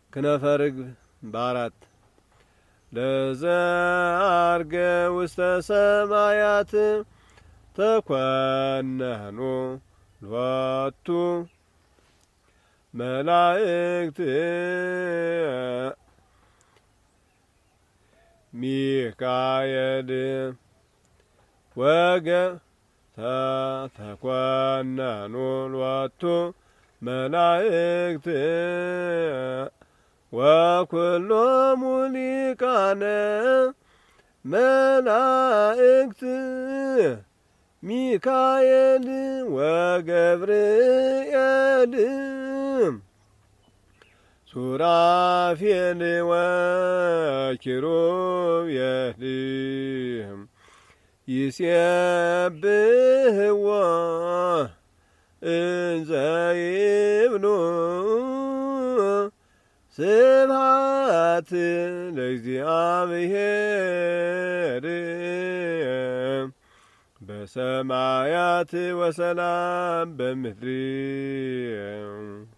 ክነፈ ርግብ በአራት ለዘአርገ ውስተ ሰማያት ተኰነኑ ሎቱ መላእክት ሚካኤል ተኰነኑ ሎቱ መላእክት ወኵሎሙ ሊቃነ መላእክት ሚካኤል ወገብርኤል ሱራፌል ወኪሩቤል ይሴብሕዎ እንዘ ይብሉ ስብሐት ለእግዚአብሔር በሰማያት ወሰላም በምድር